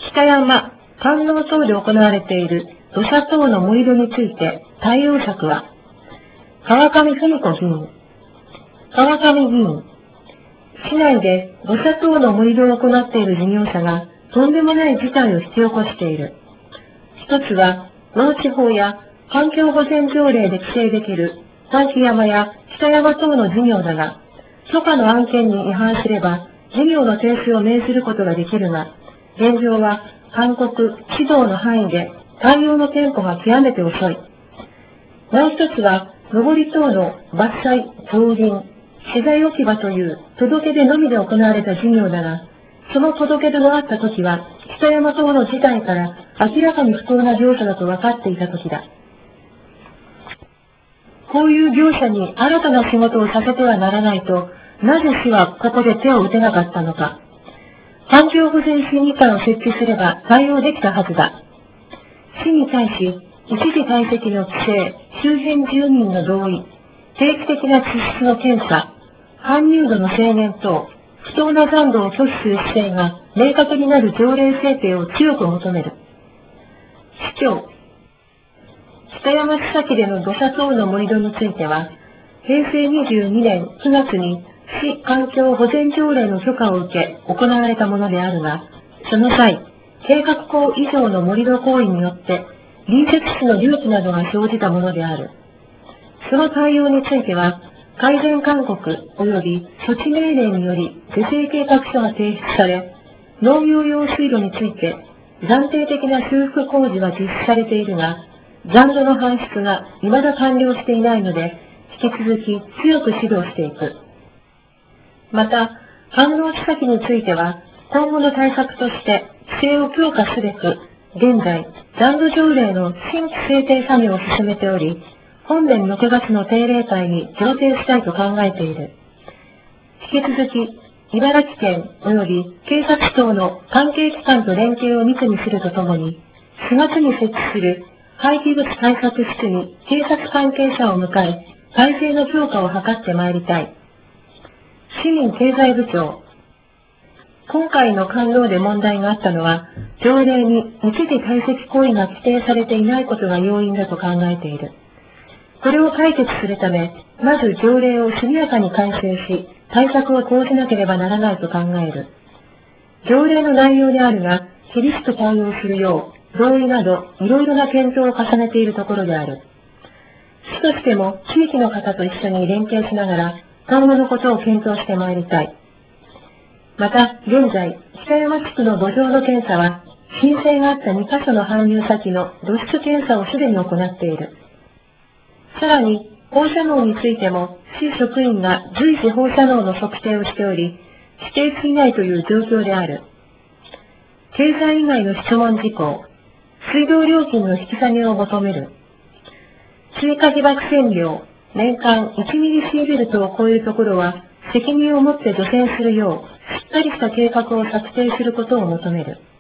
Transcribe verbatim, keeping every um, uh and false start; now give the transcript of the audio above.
北山、観音等で行われている土砂等の盛り土について対応策は、川上文子議員、川上議員、市内で土砂等の盛り土を行っている事業者がとんでもない事態を引き起こしている。一つは、農地法や環境保全条例で規制できる滝山や北山等の事業だが、許可の案件に違反すれば、事業の停止を命ずることができるが、現状は勧告、指導の範囲で対応のテンポが極めて遅い。もう一つは、上り等の伐採、造林、資材置き場という届け出のみで行われた事業だが、その届け出があったときは、北山等の事態から明らかに不当な業者だと分かっていたときだ。こういう業者に新たな仕事をさせてはならないと、なぜ市はここで手を打てなかったのか。環境保全審議会を設置すれば対応できたはずだ。市に対し、一時退席の規制、周辺住民の同意、定期的な地質の検査、搬入度の制限等、不当な残土を拒否する姿勢が明確になる条例制定を強く求める。市長、北山市先での土砂等の盛り土については、へいせいにじゅうにねんくがつに市環境保全条例の許可を受け行われたものであるが、その際、計画項以上の盛り土行為によって隣接地の隆起などが生じたものである。その対応については、改善勧告及び措置命令により是正計画書が提出され、農業用水路について暫定的な修復工事は実施されているが、残土の搬出が未だ完了していないので、引き続き強く指導していく。また、反応地先については、今後の対策として規制を強化すべく、現在、残土条例の新規制定作業を進めており、本年ろくがつの定例会に上呈したいと考えている。引き続き、茨城県及び警察等の関係機関と連携を密にするとともに、しがつに設置する廃棄物対策室に警察関係者を迎え、体制の強化を図ってまいりたい。市民経済部長、今回の官道で問題があったのは、条例に一時退席行為が規定されていないことが要因だと考えている。これを解決するため、まず条例を速やかに改正し、対策を講じなければならないと考える。条例の内容であるが、厳しく対応するよう、同意など、いろいろな検討を重ねているところである。市としても、地域の方と一緒に連携しながら、今後のことを検討してまいりたい。また、現在、北山地区の土壌の検査は、申請があったにかしょの搬入先の土質検査をすでに行っている。さらに、放射能についても、市職員が随時放射能の測定をしており、指定しないという状況である。経済以外の質問事項、水道料金の引き下げを求める。追加被曝線量、年間いちミリシーベルトを超えるところは、責任を持って除染するよう、しっかりした計画を策定することを求める。